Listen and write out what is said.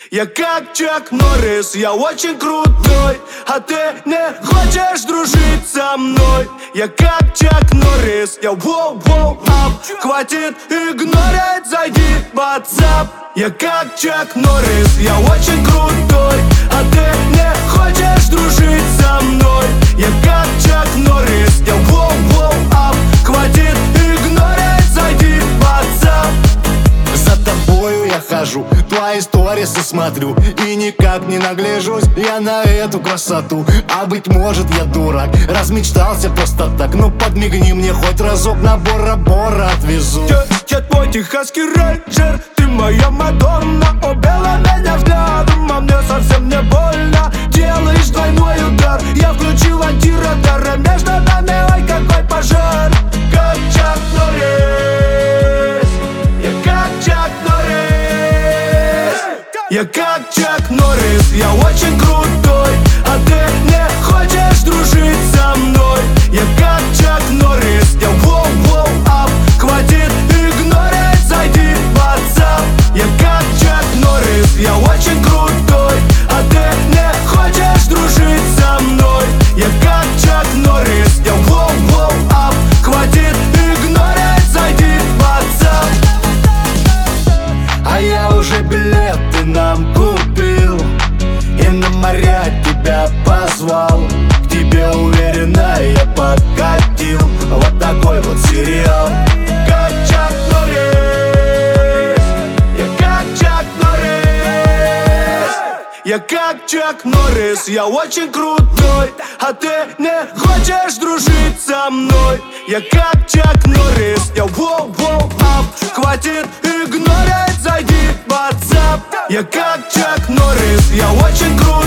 Я как Чак Норрис, я очень крутой, а ты не хочешь дружить со мной. Я как Чак Норрис, я воу-воу-ап. Хватит игнорить, зайди в WhatsApp. Я как Чак Норрис, я очень крутой, а ты не хочешь дружить со мной. Я как Чак Норрис, я воу-воу-ап. Хватит игнорить, зайди в WhatsApp. За тобою я хожу, твои сторисы смотрю и никак не нагляжусь я на эту красоту. А быть может я дурак, размечтался просто так. Ну подмигни мне хоть разок, на Бора-Бора отвезу. Я твой техасский рейнджер, ты моя Мадонна. Убила меня взглядом, а мне совсем не больно. Делаешь двойной удар, я включил антирадар, а между нами ой какой пожар. Как Чак Норрис, я как Чак Норрис. Я как Чак Норрис, я очень крутой, а ты не хочешь дружить со мной. Я как Чак Норрис, я воу-воу-ап. Хватит игнорить, зайди в WhatsApp. Я как Чак Норрис, я очень крутой, а ты не хочешь дружить со мной. Я как Чак Норрис, я воу-воу-ап. Хватит игнорить, зайди в WhatsApp. А я уже билеты нам купил и на моря тебя позвал. К тебе уверенно я подкатил. Вот такой вот сериал. Как Чак Норрис, я как Чак Норрис. Я как Чак Норрис, я очень крутой, а ты не хочешь дружить со мной. Я как Чак Норрис, я воу-воу-ап. Хватит игнорить, зайди в WhatsApp. Я как Чак Норрис, я очень крутой.